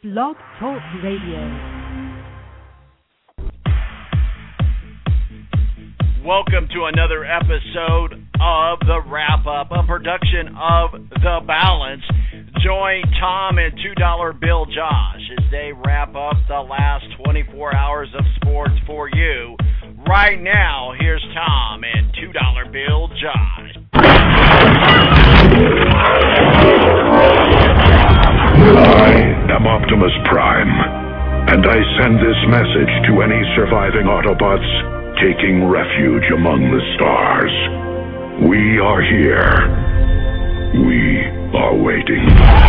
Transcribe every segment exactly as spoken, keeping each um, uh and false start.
Blog Talk Radio. Welcome to another episode of The Wrap-Up, a production of The Balance. Join Tom and two dollar Bill Josh as they wrap up the last twenty-four hours of sports for you. Right now, here's Tom and two dollar Bill Josh. I am Optimus Prime, and I send this message to any surviving Autobots taking refuge among the stars. We are here. We are waiting.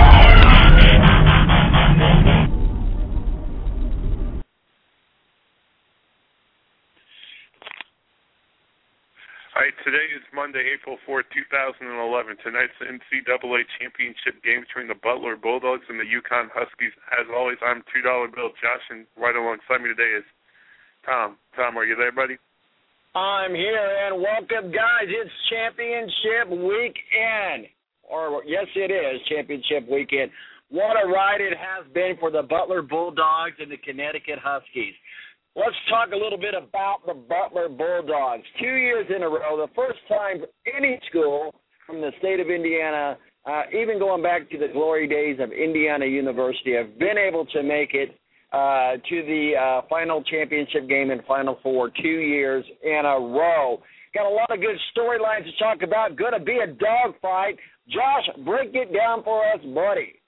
All right, today is Monday, April fourth, two thousand eleven. Tonight's the N C double A championship game between the Butler Bulldogs and the UConn Huskies. As always, I'm two dollar Bill Josh, and right alongside me today is Tom. Tom, are you there, buddy? I'm here, and welcome, guys. It's championship weekend. Or, yes, it is championship weekend. What a ride it has been for the Butler Bulldogs and the Connecticut Huskies. Let's talk a little bit about the Butler Bulldogs. Two years in a row, the first time any school from the state of Indiana, uh, even going back to the glory days of Indiana University, have been able to make it uh, to the uh, final championship game and Final Four two years in a row. Got a lot of good storylines to talk about. Going to be a dogfight. Josh, break it down for us, buddy.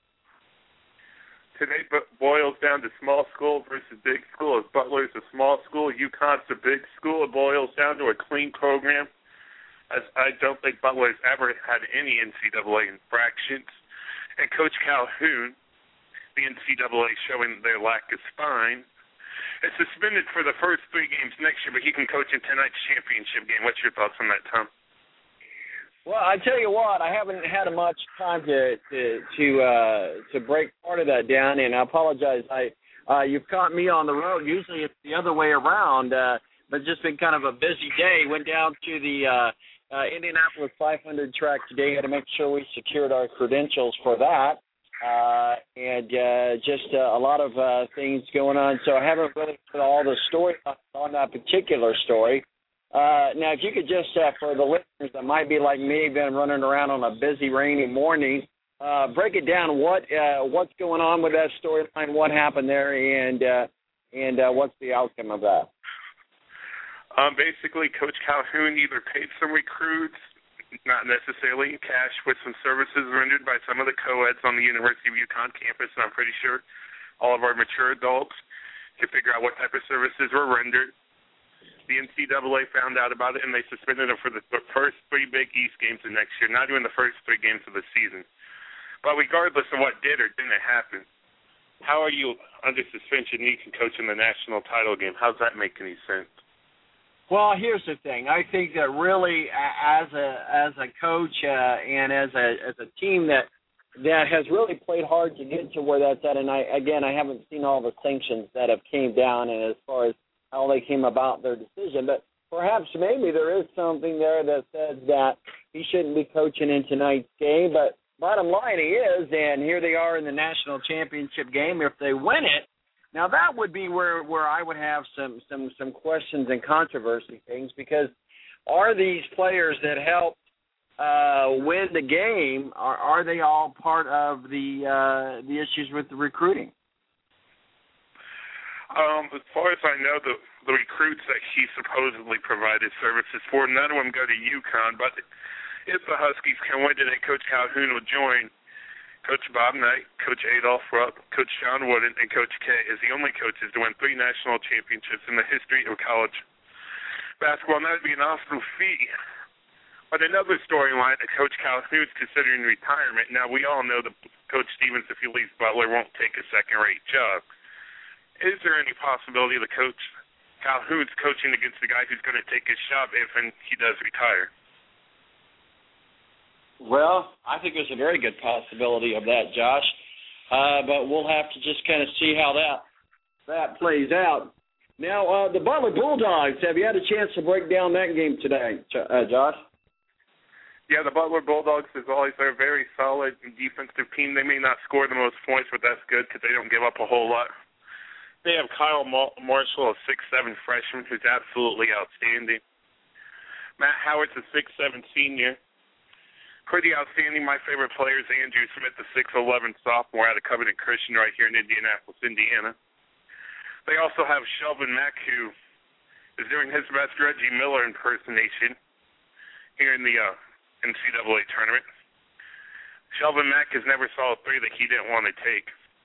Today boils down to small school versus big school. As Butler's a small school, UConn's a big school. It boils down to a clean program. As I don't think Butler's ever had any N C double A infractions. And Coach Calhoun, the N C double A showing their lack of spine, is suspended for the first three games next year, but he can coach in tonight's championship game. What's your thoughts on that, Tom? Well, I tell you what, I haven't had much time to to to, uh, to break part of that down, and I apologize. I uh, you've caught me on the road. Usually it's the other way around, uh, but just been kind of a busy day. Went down to the uh, uh, Indianapolis five hundred track today. Had to make sure we secured our credentials for that, uh, and uh, just uh, a lot of uh, things going on. So I haven't really put all the story on that particular story. Uh, now, if you could just, uh, for the listeners that might be like me, been running around on a busy, rainy morning, uh, break it down. What uh, what's going on with that storyline? What happened there, and uh, and uh, what's the outcome of that? Um, basically, Coach Calhoun either paid some recruits, not necessarily in cash, with some services rendered by some of the co-eds on the University of UConn campus, and I'm pretty sure all of our mature adults can figure out what type of services were rendered. The N C double A found out about it, and they suspended him for the first three Big East games of next year, not even the first three games of the season. But regardless of what did or didn't happen, how are you under suspension and you can coach in the national title game? How does that make any sense? Well, here's the thing. I think that really, as a as a coach uh, and as a as a team that that has really played hard to get to where that's at, and I again I haven't seen all the sanctions that have came down, and as far as how they came about their decision, but perhaps maybe there is something there that says that he shouldn't be coaching in tonight's game, but bottom line he is, and here they are in the national championship game. If they win it, now that would be where, where I would have some, some, some questions and controversy things, because are these players that helped uh, win the game, are, are they all part of the uh, the issues with the recruiting? Um, as far as I know, the, the recruits that he supposedly provided services for, none of them go to UConn. But if the Huskies can win today, Coach Calhoun will join Coach Bob Knight, Coach Adolph Rupp, Coach John Wooden, and Coach K as the only coaches to win three national championships in the history of college basketball. And that would be an awesome feat. But another storyline that Coach Calhoun's considering retirement. Now, we all know that Coach Stevens, if he leaves Butler, won't take a second-rate job. Is there any possibility that Coach Calhoun's coaching against the guy who's going to take his job if and he does retire? Well, I think there's a very good possibility of that, Josh. Uh, but we'll have to just kind of see how that that plays out. Now, uh, the Butler Bulldogs, have you had a chance to break down that game today, uh, Josh? Yeah, the Butler Bulldogs is always they're a very solid defensive team. They may not score the most points, but that's good because they don't give up a whole lot. They have Kyle Marshall, a six seven freshman, who's absolutely outstanding. Matt Howard's a six seven senior. Pretty outstanding. My favorite player is Andrew Smith, the six eleven sophomore out of Covenant Christian right here in Indianapolis, Indiana. They also have Shelvin Mack, who is doing his best Reggie Miller impersonation here in the uh, N C double A tournament. Shelvin Mack has never saw a three that he didn't want to take.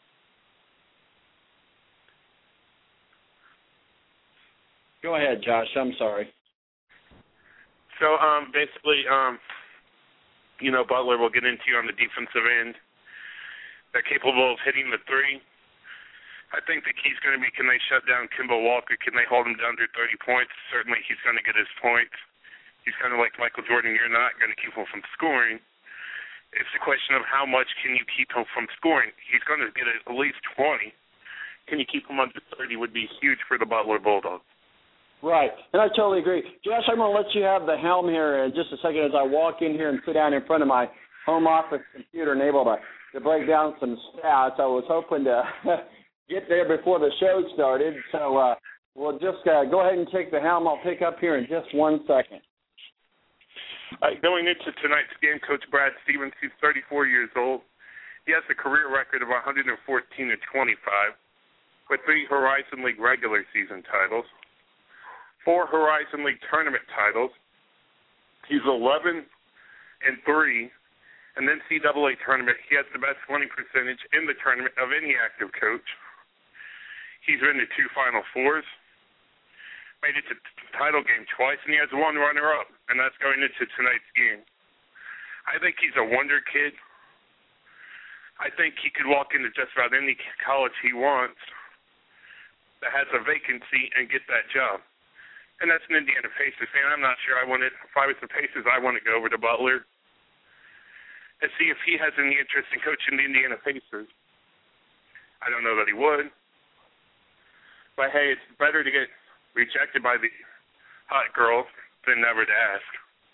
Go ahead, Josh. I'm sorry. So um, basically, um, you know, Butler will get into on the defensive end. They're capable of hitting the three. I think the key's going to be, can they shut down Kimball Walker? Can they hold him down to thirty points? Certainly he's going to get his points. He's kind of like Michael Jordan. You're not going to keep him from scoring. It's a question of how much can you keep him from scoring. He's going to get at least twenty. Can you keep him under thirty would be huge for the Butler Bulldogs. Right, and I totally agree. Josh, I'm going to let you have the helm here in just a second as I walk in here and sit down in front of my home office computer and able to, to break down some stats. I was hoping to get there before the show started, so uh, we'll just uh, go ahead and take the helm. I'll pick up here in just one second. All right, going into tonight's game, Coach Brad Stevens, he's thirty-four years old. He has a career record of one hundred fourteen and twenty-five with three Horizon League regular season titles, four Horizon League tournament titles. He's eleven and three. In the N C double A tournament, he has the best winning percentage in the tournament of any active coach. He's been to two Final Fours, made it to the title game twice, and he has one runner-up, and that's going into tonight's game. I think he's a wonder kid. I think he could walk into just about any college he wants that has a vacancy and get that job. And that's an Indiana Pacers fan. I'm not sure I want it. If I was the Pacers, I want to go over to Butler and see if he has any interest in coaching the Indiana Pacers. I don't know that he would. But, hey, it's better to get rejected by the hot girl than never to ask.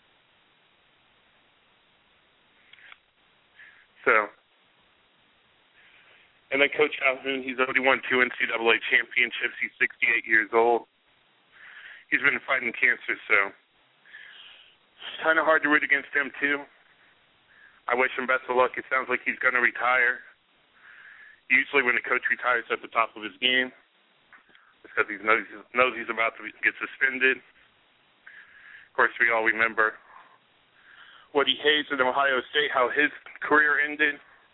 So, and then Coach Calhoun, he's already won two N C double A championships. He's sixty-eight years old. He's been fighting cancer, so it's kind of hard to root against him, too. I wish him best of luck. It sounds like he's going to retire. Usually when a coach retires at the top of his game, it's because he knows, knows he's about to get suspended. Of course, we all remember Woody Hayes at Ohio State, how his career ended.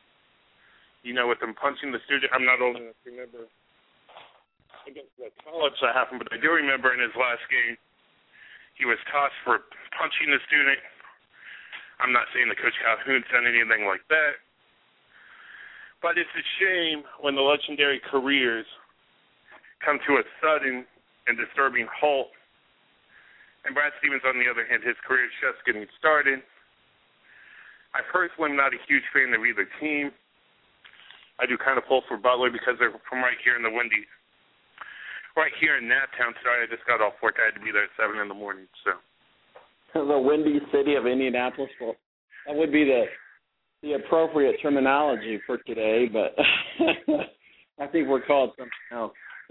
You know, with him punching the student. I'm not old enough to remember against what college that happened, but I do remember in his last game, he was tossed for punching the student. I'm not saying that Coach Calhoun said anything like that, but it's a shame when the legendary careers come to a sudden and disturbing halt. And Brad Stevens, on the other hand, his career is just getting started. I personally am not a huge fan of either team. I do kind of pull for Butler because they're from right here in the windy Right here in Naptown. Sorry, I just got off work. I had to be there at seven in the morning. So the windy city of Indianapolis. Well, that would be the the appropriate terminology for today, but I think we're called something else.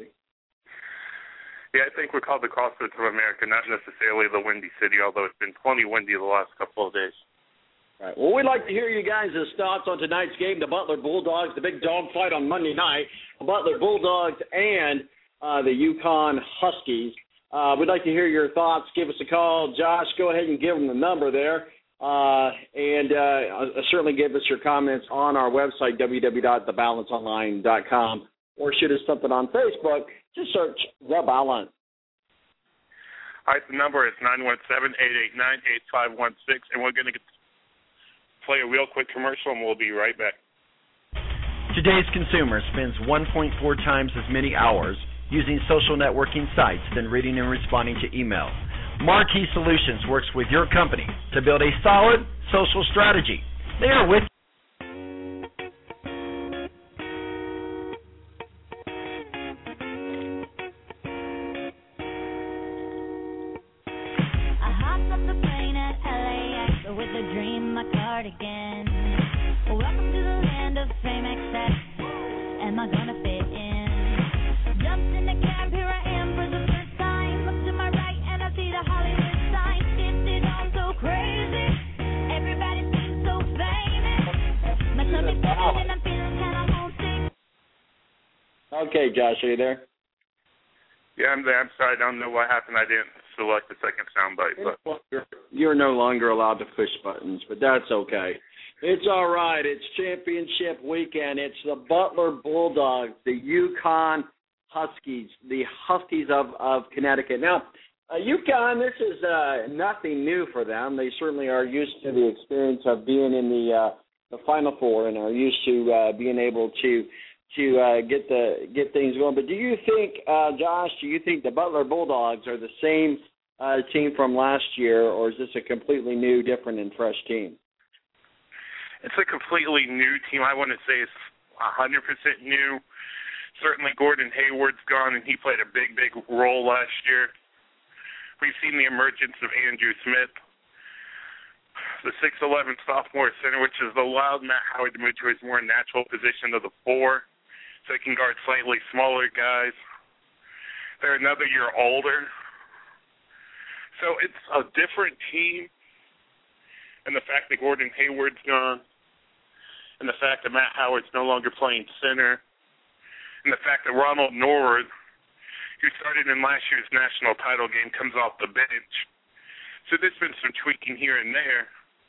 Yeah, I think we're called the Crossroads of America, not necessarily the Windy City, although it's been plenty windy the last couple of days. All right. Well, we'd like to hear you guys' thoughts on tonight's game, the Butler Bulldogs, the big dog fight on Monday night, the Butler Bulldogs and Uh, the UConn Huskies. Uh, we'd like to hear your thoughts. Give us a call. Josh, go ahead and give them the number there. Uh, and uh, certainly give us your comments on our website, w w w dot the balance online dot com, or shoot us something on Facebook. Just search The Balance. All right, the number is nine one seven, eight eight nine, eight five one six, and we're going to play a real quick commercial, and we'll be right back. Today's consumer spends one point four times as many hours using social networking sites than reading and responding to email. Marquee Solutions works with your company to build a solid social strategy. They are with I hopped off the plane at L A X with a dream. start again. Welcome to the land of fame excess. Am I gonna fit in? Jumped in the cab, here I am for the first time. Look to my right and I see the Hollywood sign. Shifted on so crazy. Everybody seems so famous. My tummy's turning and I'm feeling kind of homesick. Okay, Josh, are you there? Yeah, I'm there. I'm sorry. I don't know what happened. I didn't select the second soundbite. But you're no longer allowed to push buttons, but that's okay. It's all right. It's championship weekend. It's the Butler Bulldogs, the UConn Huskies, the Huskies of, of Connecticut. Now, uh, UConn, this is uh, nothing new for them. They certainly are used to the experience of being in the uh, the Final Four and are used to uh, being able to to uh, get the get things going. But do you think, uh, Josh, do you think the Butler Bulldogs are the same uh, team from last year, or is this a completely new, different, and fresh team? It's a completely new team. I wouldn't say it's one hundred percent new. Certainly Gordon Hayward's gone, and he played a big, big role last year. We've seen the emergence of Andrew Smith, the six eleven sophomore center, which has allowed Matt Howard to move to his more natural position of the four, so he can guard slightly smaller guys. They're another year older. So it's a different team, and the fact that Gordon Hayward's gone, and the fact that Matt Howard's no longer playing center, and the fact that Ronald Norwood, who started in last year's national title game, comes off the bench. So there's been some tweaking here and there.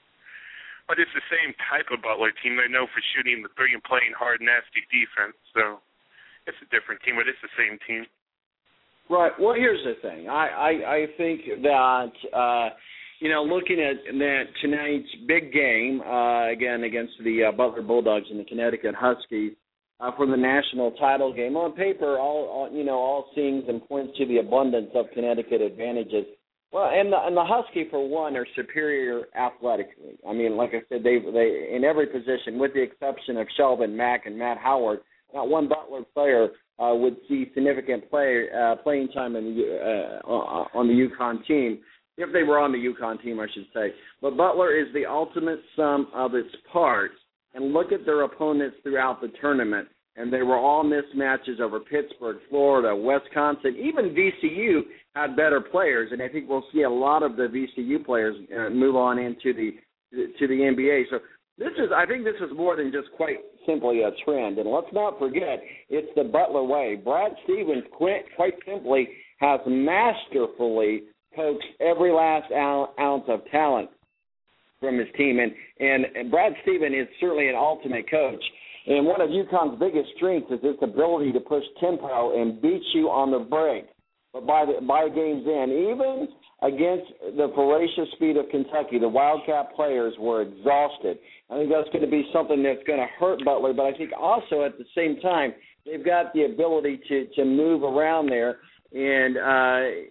But it's the same type of Butler team. They know for shooting the three and playing hard, nasty defense. So it's a different team, but it's the same team. Right. Well, here's the thing. I, I, I think that, uh, you know, looking at that tonight's big game, uh, again, against the uh, Butler Bulldogs and the Connecticut Huskies uh, for the national title game, on paper, all, all you know, all sings and points to the abundance of Connecticut advantages. Well, and the, and the Husky, for one, are superior athletically. I mean, like I said, they they in every position, with the exception of Shelvin Mack and Matt Howard, not one Butler player uh, would see significant play uh, playing time in the, uh, on the UConn team, if they were on the UConn team, I should say. But Butler is the ultimate sum of its parts. And look at their opponents throughout the tournament. And they were all mismatches over Pittsburgh, Florida, Wisconsin. Even V C U had better players, and I think we'll see a lot of the V C U players uh, move on into the to the N B A. So this is, I think, this is more than just quite simply a trend. And let's not forget, it's the Butler way. Brad Stevens, quite, quite simply, has masterfully coaxed every last ounce of talent from his team, and and, and Brad Stevens is certainly an ultimate coach. And one of UConn's biggest strengths is its ability to push tempo and beat you on the break. But by the by game's end, even against the voracious speed of Kentucky, the Wildcat players were exhausted. I think that's going to be something that's going to hurt Butler, but I think also at the same time, they've got the ability to, to move around there. And uh,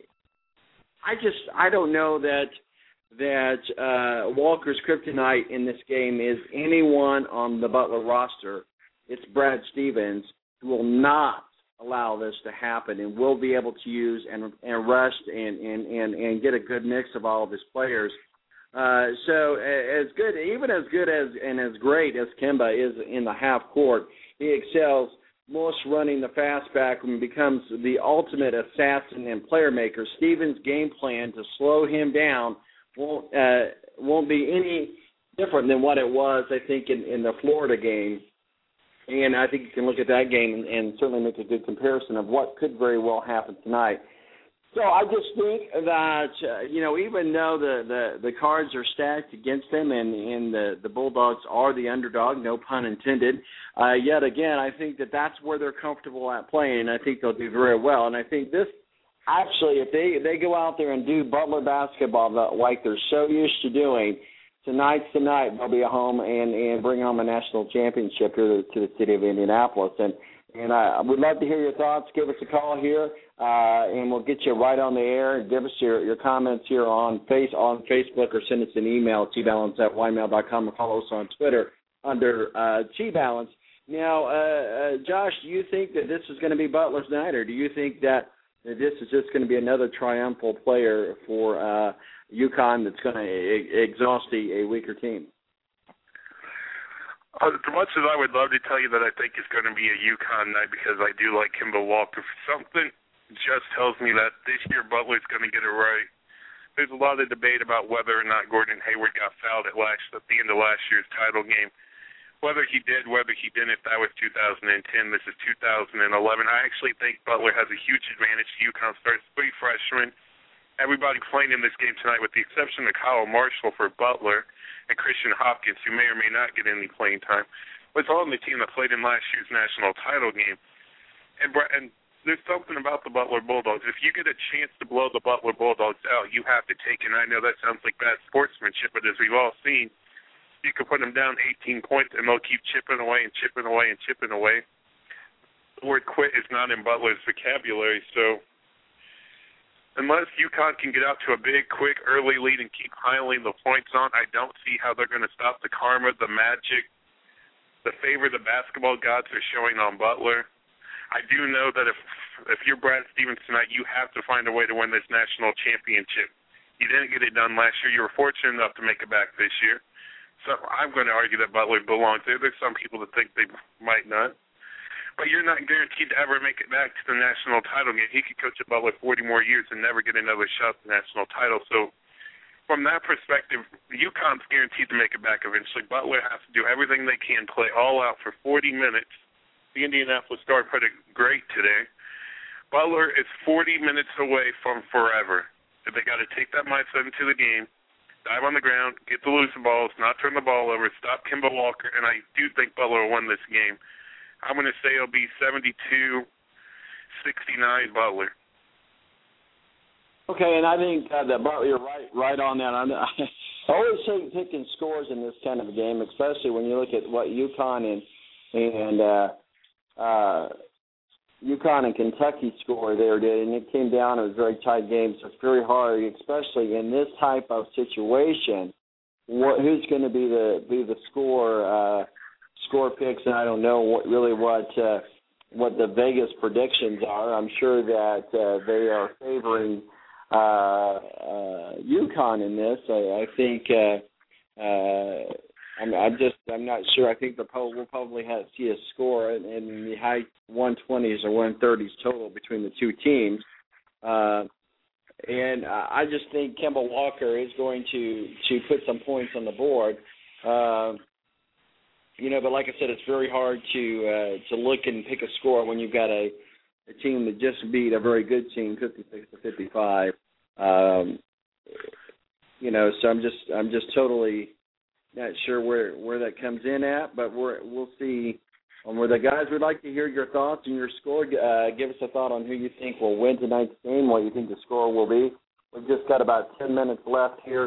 I just, I don't know that that uh, Walker's kryptonite in this game is anyone on the Butler roster. It's Brad Stevens, who will not allow this to happen and will be able to use and, and rest and, and, and, and get a good mix of all of his players. Uh, so as good, even as good as and as great as Kemba is in the half court, he excels most running the fastback and becomes the ultimate assassin and player maker. Stevens' game plan to slow him down won't uh, won't be any different than what it was, I think, in, in the Florida game. And I think you can look at that game and, and certainly make a good comparison of what could very well happen tonight. So I just think that, uh, you know, even though the, the, the cards are stacked against them and, and the, the Bulldogs are the underdog, no pun intended, uh, yet again, I think that that's where they're comfortable at playing, and I think they'll do very well. And I think this, actually, if they, they go out there and do Butler basketball like they're so used to doing, tonight's the night they'll be at home and, and bring home a national championship here to, to the city of Indianapolis. And and I would love to hear your thoughts. Give us a call here, uh, and we'll get you right on the air. Give us your, your comments here on face on Facebook, or send us an email, t balance at y mail dot com, or follow us on Twitter under uh, T-Balance. Now, uh, uh, Josh, do you think that this is going to be Butler's night, or do you think that this is just going to be another triumphal player for uh, UConn that's going to e- exhaust a, a weaker team? Uh, as much as I would love to tell you that I think it's going to be a UConn night because I do like Kemba Walker, something just tells me that this year Butler's going to get it right. There's a lot of debate about whether or not Gordon Hayward got fouled at last at the end of last year's title game. Whether he did, whether he didn't, that was two thousand ten. This is two thousand eleven. I actually think Butler has a huge advantage. UConn starts three freshmen. Everybody playing in this game tonight, with the exception of Kyle Marshall for Butler and Christian Hopkins, who may or may not get any playing time, was on the team that played in last year's national title game. And, and there's something about the Butler Bulldogs. If you get a chance to blow the Butler Bulldogs out, you have to take it. And I know that sounds like bad sportsmanship, but as we've all seen, you can put them down eighteen points, and they'll keep chipping away and chipping away and chipping away. The word quit is not in Butler's vocabulary, so unless UConn can get out to a big, quick, early lead and keep piling the points on, I don't see how they're going to stop the karma, the magic, the favor the basketball gods are showing on Butler. I do know that if if you're Brad Stevens tonight, you have to find a way to win this national championship. You didn't get it done last year. You were fortunate enough to make it back this year. So I'm going to argue that Butler belongs there. There's some people that think they might not. But you're not guaranteed to ever make it back to the national title game. He could coach at Butler forty more years and never get another shot at the national title. So from that perspective, UConn's guaranteed to make it back eventually. Butler has to do everything they can, play all out for forty minutes. The Indianapolis Star put it great today. Butler is forty minutes away from forever. They got to take that mindset into the game, dive on the ground, get the loose balls, not turn the ball over, stop Kemba Walker, and I do think Butler will win this game. I'm going to say it'll be seventy-two sixty-nine Butler. Okay, and I think uh, that Butler, you're right, right on that. I, I always hate picking scores in this kind of a game, especially when you look at what UConn and and uh, uh, UConn and Kentucky score there did, and it came down. It was a very tight game, so it's very hard, especially in this type of situation. What, who's going to be the be the score? Uh, score picks, and I don't know what, really what uh, what the Vegas predictions are. I'm sure that uh, they are favoring uh, uh, UConn in this. I, I think uh, uh, I'm, I'm just I'm not sure. I think the poll will probably have see a score in, in the high one twenties or one thirties total between the two teams. Uh, and I just think Kemba Walker is going to to put some points on the board. Uh, You know, but like I said, it's very hard to uh, to look and pick a score when you've got a, a team that just beat a very good team, fifty-six to fifty-five. Um, you know, so I'm just I'm just totally not sure where, where that comes in at, but we're, we'll see. Um, where the guys would like to hear your thoughts and your score. Uh, give us a thought on who you think will win tonight's game, what you think the score will be. We've just got about ten minutes left here.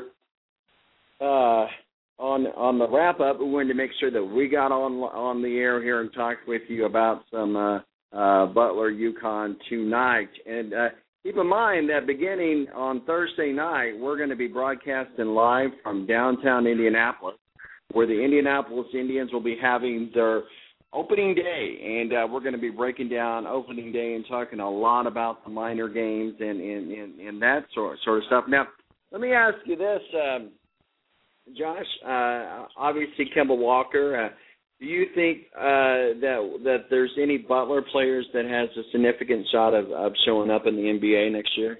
Uh, On on the wrap-up, we wanted to make sure that we got on on the air here and talked with you about some uh, uh, Butler UConn tonight. And uh, keep in mind that beginning on Thursday night, we're going to be broadcasting live from downtown Indianapolis, where the Indianapolis Indians will be having their opening day. And uh, we're going to be breaking down opening day and talking a lot about the minor games and, and, and, and that sort, sort of stuff. Now, let me ask you this, um, Josh, uh, obviously Kemba Walker, uh, do you think uh, that that there's any Butler players that has a significant shot of, of showing up in the N B A next year?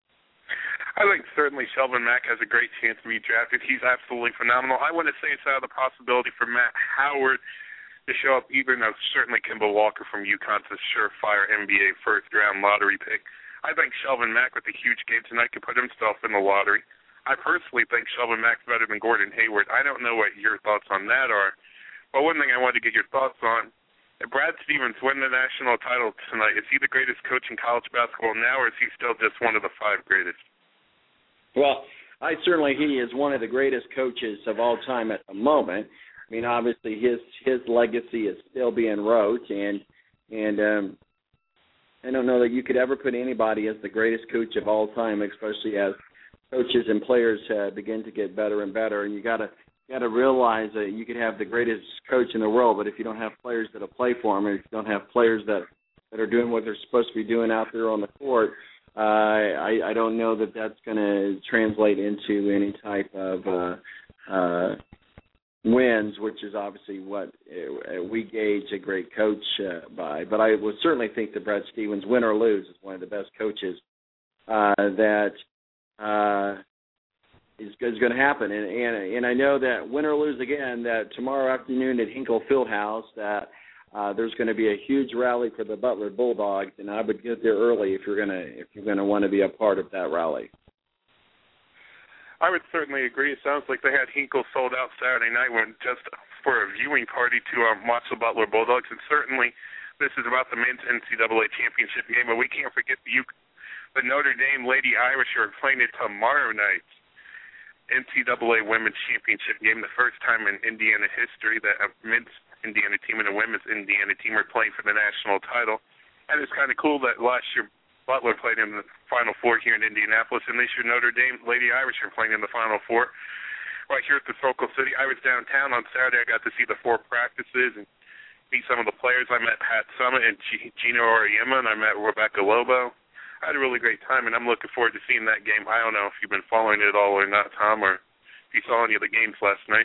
I think certainly Shelvin Mack has a great chance to be drafted. He's absolutely phenomenal. I wouldn't say it's out of the possibility for Matt Howard to show up, even though certainly Kemba Walker from UConn's a surefire N B A first-round lottery pick. I think Shelvin Mack with a huge game tonight could put himself in the lottery. I personally think Shelvin Mack's better than Gordon Hayward. I don't know what your thoughts on that are. But one thing I wanted to get your thoughts on, if Brad Stevens win the national title tonight, is he the greatest coach in college basketball now, or is he still just one of the five greatest? Well, I certainly he is one of the greatest coaches of all time at the moment. I mean, obviously his his legacy is still being wrote, and and um, I don't know that you could ever put anybody as the greatest coach of all time, especially as coaches and players uh, begin to get better and better, and you got to got to realize that you could have the greatest coach in the world, but if you don't have players that'll play for them, or if you don't have players that, that are doing what they're supposed to be doing out there on the court, uh, I, I don't know that that's going to translate into any type of uh, uh, wins, which is obviously what uh, we gauge a great coach uh, by. But I would certainly think that Brad Stevens, win or lose, is one of the best coaches uh, that uh, is, is going to happen. And, and and I know that win or lose again, that tomorrow afternoon at Hinkle Fieldhouse, that uh, there's going to be a huge rally for the Butler Bulldogs, and I would get there early if you're going to if you're going to want to be a part of that rally. I would certainly agree. It sounds like they had Hinkle sold out Saturday night when just for a viewing party to um, watch the Butler Bulldogs. And certainly this is about the men's N C double A championship game, but we can't forget the, U- the Notre Dame Lady Irish are playing it tomorrow night. N C double A women's championship game, the first time in Indiana history that a men's Indiana team and a women's Indiana team are playing for the national title. And it's kind of cool that last year Butler played in the Final Four here in Indianapolis, and this year Notre Dame Lady Irish are playing in the Final Four right here at the Circle City. I was downtown on Saturday. I got to see the four practices and meet some of the players. I met Pat Summitt and G- Gino Auriemma, and I met Rebecca Lobo. I had a really great time, and I'm looking forward to seeing that game. I don't know if you've been following it at all or not, Tom, or if you saw any of the games last night.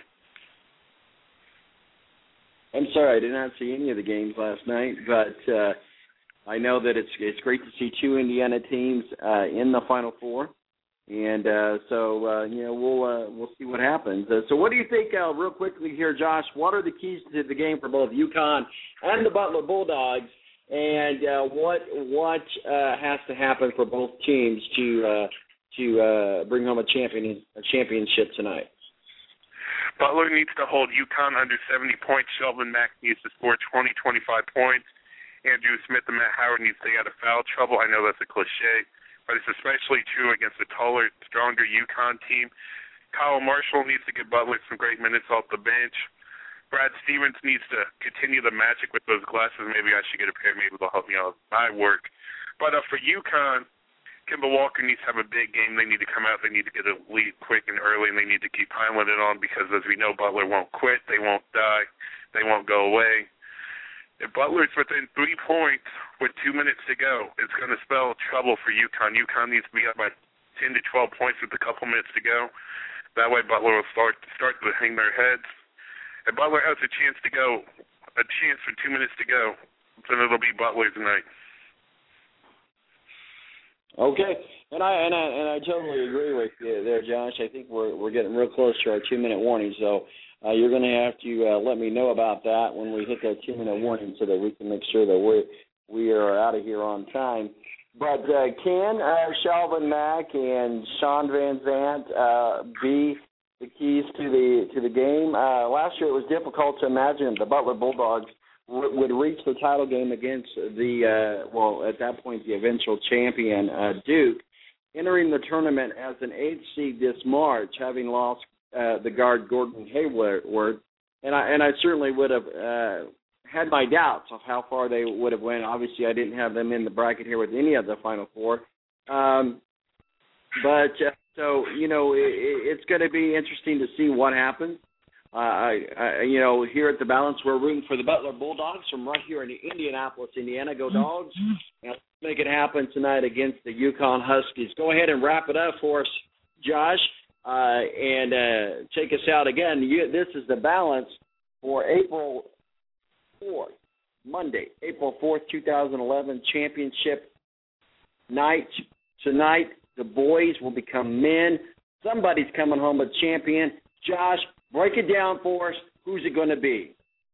I'm sorry, I did not see any of the games last night, but uh, I know that it's it's great to see two Indiana teams uh, in the Final Four, and uh, so uh, you know we'll uh, we'll see what happens. Uh, so, what do you think, uh, real quickly here, Josh? What are the keys to the game for both UConn and the Butler Bulldogs, and uh, what what uh, has to happen for both teams to uh, to uh, bring home a champion a championship tonight? Butler needs to hold UConn under seventy points. Shelvin Mack needs to score twenty, twenty-five points. Andrew Smith and Matt Howard need to stay out of foul trouble. I know that's a cliche, but it's especially true against a taller, stronger UConn team. Kyle Marshall needs to give Butler some great minutes off the bench. Brad Stevens needs to continue the magic with those glasses. Maybe I should get a pair. Maybe they'll help me out with my work. But uh, for UConn, Kimball Walker needs to have a big game. They need to come out. They need to get a lead quick and early, and they need to keep piling it on because, as we know, Butler won't quit. They won't die. They won't go away. If Butler's within three points with two minutes to go, it's going to spell trouble for UConn. UConn needs to be up by ten to twelve points with a couple minutes to go. That way Butler will start start to hang their heads. If Butler has a chance to go, a chance for two minutes to go, then it'll be Butler tonight. Okay, and I and I and I totally agree with you there, Josh. I think we're we're getting real close to our two minute warning, so uh, you're going to have to uh, let me know about that when we hit that two minute warning, so that we can make sure that we we are out of here on time. But uh, can uh, Shelvin Mack and Sean Van Zandt uh, be the keys to the to the game? Uh, last year it was difficult to imagine the Butler Bulldogs would reach the title game against the, uh, well, at that point, the eventual champion, uh, Duke, entering the tournament as an eighth seed this March, having lost uh, the guard Gordon Hayward. And I, and I certainly would have uh, had my doubts of how far they would have went. Obviously, I didn't have them in the bracket here with any of the Final Four. Um, but, uh, so, you know, it, it's going to be interesting to see what happens. Uh, I, I, you know, here at the Balance, we're rooting for the Butler Bulldogs from right here in Indianapolis, Indiana. Go Dogs! Now, let's make it happen tonight against the UConn Huskies. Go ahead and wrap it up for us, Josh, uh, and uh, take us out again. You, this is the Balance for April fourth, Monday, April fourth, twenty eleven, championship night. Tonight, the boys will become men. Somebody's coming home a champion. Josh, break it down for us. Who's it going to be?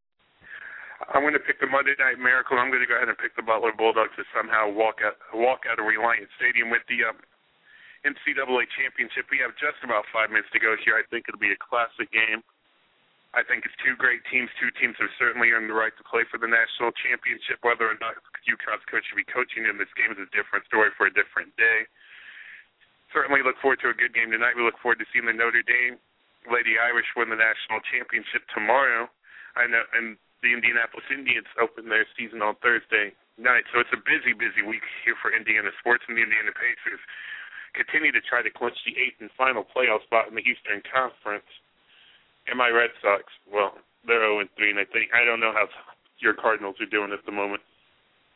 I'm going to pick the Monday Night Miracle. I'm going to go ahead and pick the Butler Bulldogs to somehow walk out, walk out of Reliant Stadium with the um, N C double A championship. We have just about five minutes to go here. I think it'll be a classic game. I think it's two great teams. Two teams have certainly earned the right to play for the national championship. Whether or not UConn's coach should be coaching in this game is a different story for a different day. Certainly look forward to a good game tonight. We look forward to seeing the Notre Dame Lady Irish win the national championship tomorrow. I know, and the Indianapolis Indians open their season on Thursday night. So it's a busy, busy week here for Indiana sports, and the Indiana Pacers continue to try to clinch the eighth and final playoff spot in the Eastern Conference. And my Red Sox, well, they're oh and three, and I think I don't know how your Cardinals are doing at the moment.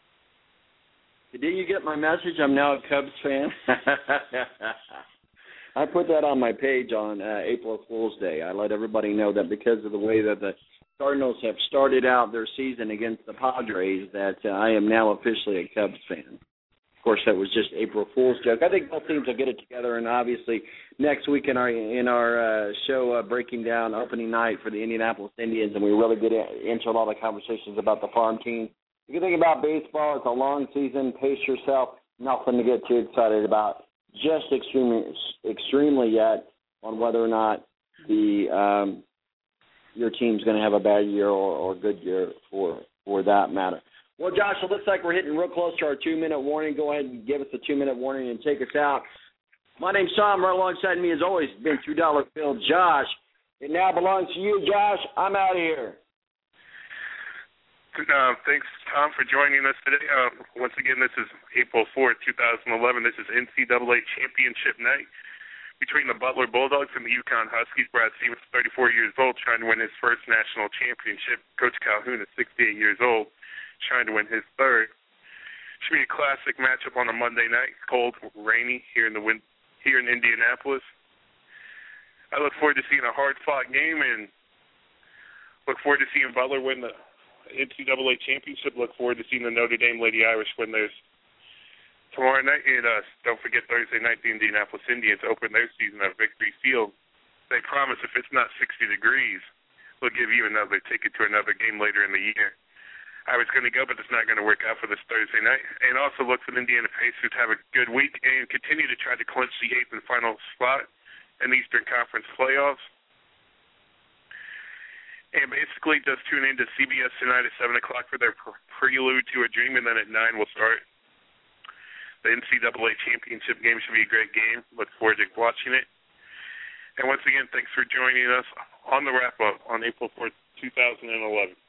Did you get my message? I'm now a Cubs fan. I put that on my page on uh, April Fool's Day. I let everybody know that because of the way that the Cardinals have started out their season against the Padres, that uh, I am now officially a Cubs fan. Of course, that was just April Fool's joke. I think both teams will get it together, and obviously next week in our in our uh, show, uh, breaking down opening night for the Indianapolis Indians, and we really get into a lot of conversations about the farm team. If you think about baseball, it's a long season. Pace yourself. Nothing to get too excited about. Just extremely, extremely yet on whether or not the um, your team's going to have a bad year or, or a good year for for that matter. Well, Josh, it looks like we're hitting real close to our two-minute warning. Go ahead and give us a two-minute warning and take us out. My name's Tom. Right alongside me, as always, has been two dollar Bill Josh. It now belongs to you, Josh. I'm out of here. Uh, thanks, Tom, for joining us today. Uh, once again, this is April fourth, twenty eleven. This is N C double A Championship Night between the Butler Bulldogs and the UConn Huskies. Brad Stevens, thirty-four years old, trying to win his first national championship. Coach Calhoun is sixty-eight years old, trying to win his third. Should be a classic matchup on a Monday night. Cold, rainy here in the wind, here in Indianapolis. I look forward to seeing a hard-fought game and look forward to seeing Butler win the N C double A championship. Look forward to seeing the Notre Dame Lady Irish win theirs tomorrow night. And uh, don't forget Thursday night, the Indianapolis Indians open their season at Victory Field. They promise if it's not sixty degrees, we'll give you another ticket to another game later in the year. I was going to go, but it's not going to work out for this Thursday night. And also look for the Indiana Pacers to have a good week and continue to try to clinch the eighth and final spot in the Eastern Conference playoffs. And basically just tune in to C B S tonight at seven o'clock for their Prelude to a Dream, and then at nine we'll start the N C double A championship game. Should be a great game. Look forward to watching it. And once again, thanks for joining us on the wrap-up on April fourth, twenty eleven.